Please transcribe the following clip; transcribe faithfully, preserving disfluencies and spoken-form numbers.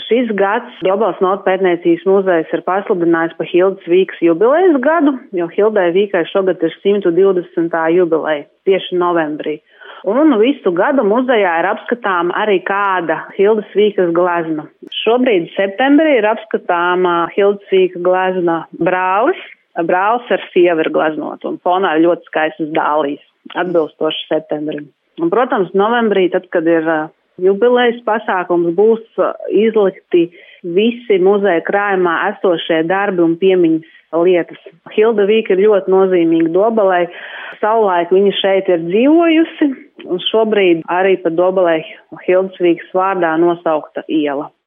Šis gads Dobeles notpētniecības muzejs ir pasludinājis par Hildes Vīkas jubilejas gadu, jo Hildei Vīkai šogad ir simt divdesmitā jubileja tieši novembrī. Un visu gadu muzejā ir apskatāma arī kāda Hildes Vīkas glezna. Šobrīd septembrī ir apskatāma Hildes Vīka glezna brālis. Brālis ar sievu ir gleznot un fonā ir ļoti skaistas dālijas, atbilstoši septembrim. Un, protams, novembrī, tad, kad ir jubilejas pasākums, būs izlikti visi muzeja krājumā esošie darbi un piemiņas lietas. Hilda Vīka ir ļoti nozīmīga Dobelei. Savulaik viņa šeit ir dzīvojusi, un šobrīd arī pa Dobelei Hildes Vīkas vārdā nosaukta iela.